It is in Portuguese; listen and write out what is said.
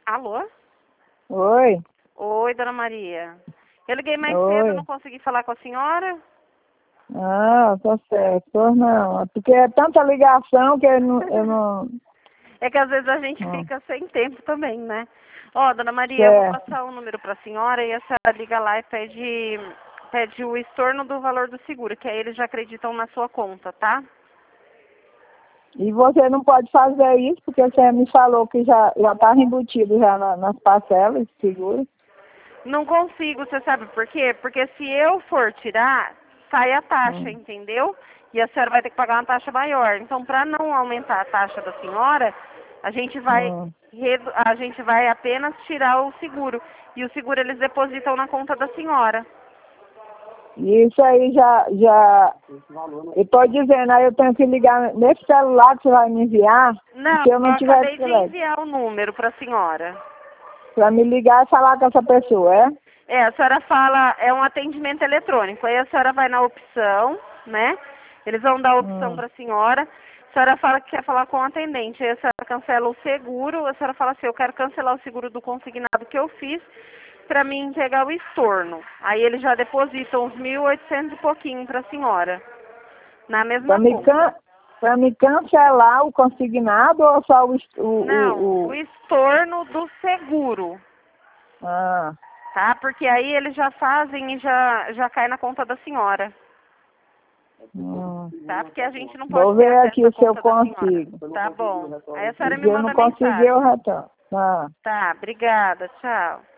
Alô? Oi. Oi, dona Maria. Eu liguei mais Oi. cedo, não consegui falar com a senhora? Ah, tá certo. Pois não. É porque é tanta ligação que eu não... É que às vezes a gente Ah, fica sem tempo também, né? Ó, dona Maria, eu vou certo. passar o número para a senhora e a senhora liga lá e pede o estorno do valor do seguro, que aí eles já acreditam na sua conta, tá? E você não pode fazer isso porque você me falou que já estava embutido já nas parcelas de seguro. Não consigo, você sabe por quê? Porque se eu for tirar, sai a taxa, Hum, entendeu? E a senhora vai ter que pagar uma taxa maior. Então, para não aumentar a taxa da senhora, a gente vai hum. a gente vai apenas tirar o seguro. E o seguro eles depositam na conta da senhora. E isso aí já... Eu estou dizendo, aí eu tenho que ligar nesse celular que você vai me enviar, Não, se eu eu não tiver acabei de telefone, enviar o número para a senhora. para me ligar e falar com essa pessoa, é? É, a senhora fala, é um atendimento eletrônico. Aí a senhora vai na opção, né? Eles vão dar a opção Hum. para a senhora. A senhora fala que quer falar com o atendente. Aí a senhora cancela o seguro. A senhora fala assim, eu quero cancelar o seguro do consignado que eu fiz para mim pegar o estorno. Aí eles já depositam uns 1.800 e pouquinho para a senhora. Na Para mesma me, conta. para me cancelar o consignado ou só Não, o estorno do seguro. Ah, Tá? Porque aí eles já fazem e já cai na conta da senhora. hum. Tá? Porque a gente não pode Vou ter ver acesso aqui à se eu conta da senhora. consigo. Tá bom. Aí a E senhora se me eu não manda conseguir, eu mensagem. retorno. Ah. Tá, obrigada. Tchau.